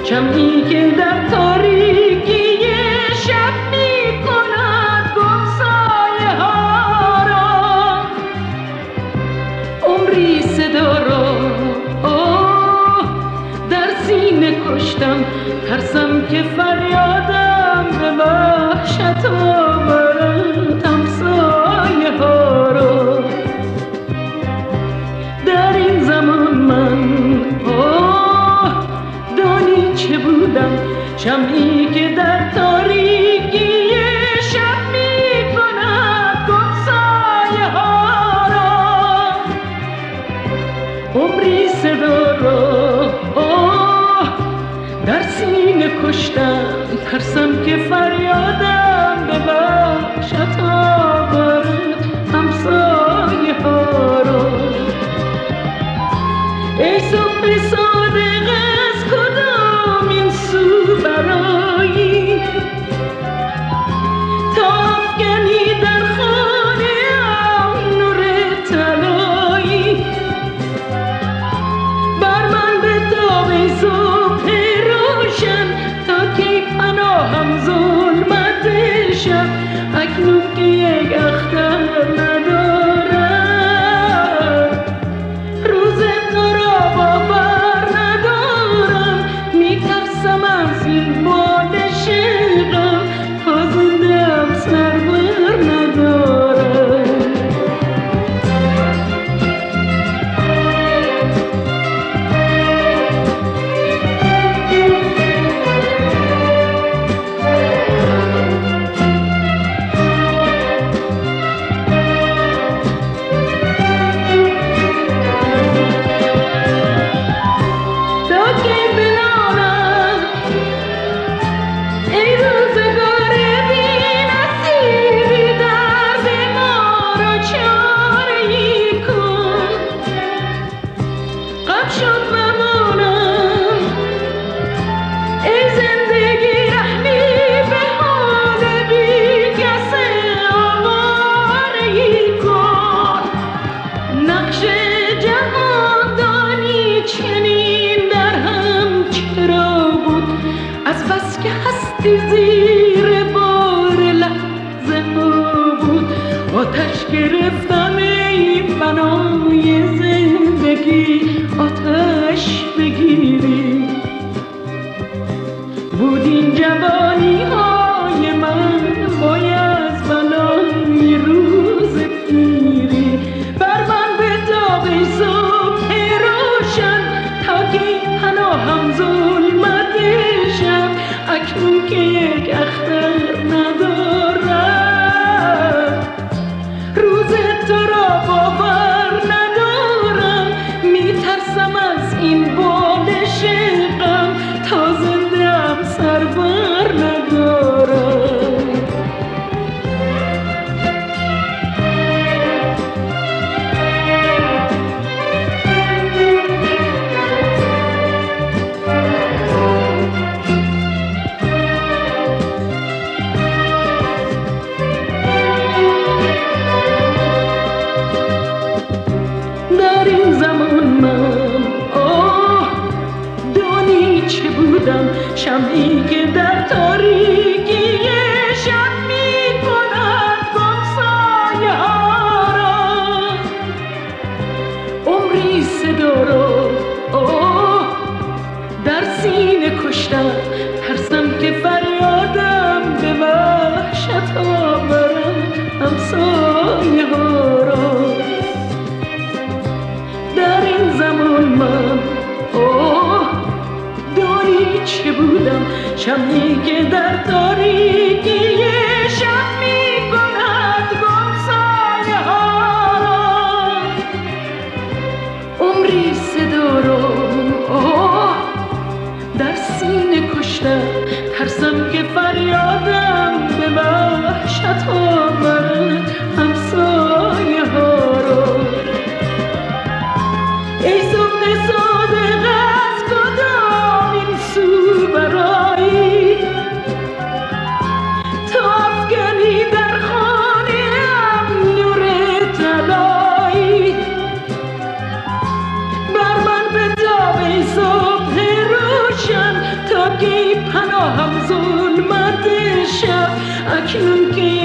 شمعی که در تاریکی شب می کند گمسایه ها را، عمری صدا را در سینه کشتم، ترسم که فریادم به وحشت آورد همسایه ها را. در این زمان من دانی چه بودم، شمعی که در تاریکی شب می کند گمسایه ها را، عمری صدا را در سینه کشتم، ترسم که فریادم به وحشت آورد همسایه ها را. ای صبح صادق از کدام این سو برایی، تا افکنی در خانه ام نور طلایی، بر من بتاب ای صبح روشن، تا کی پناهم ظلمت شب، اکنون که یک اختر ندارم، روز تو را باور ندارم، میترسم از این بالش غم، تا زنده‌ام سر بر ندارم. زیر بار لحظه ها بود، آتش گرفتم ای بنای زندگی، آتش بگیری. بود این جوانی های من باید بلای روز پیری، بر من بتاب ای صبح روشن، تا کی پناهم ظلمت شب، اکنون که یک اختر ندارم، روز تو را باور ندارم، میترسم از این بالش غم، تا زنده‌ام سر بر ندارم. شمعی که در تاریکی شب می کند گمسایه ها را، عمری صدا را در سینه کشتم، ترسم که فریادم به وحشت آورد همسایه ها را. در این زمان من چه بودم، شمعی که در تاریکی شب می کند گمسایه ها را، عمری صدا را در سینه کشتم، ترسم که فریادم به وحشت آورد همسایه ها را. ای صبح صادق از کدام این سو برایی، تا افکنی در خانه ام نور طلایی، بر من بتاب ای صبح روشن، تا هم ظلمت شب اکنون که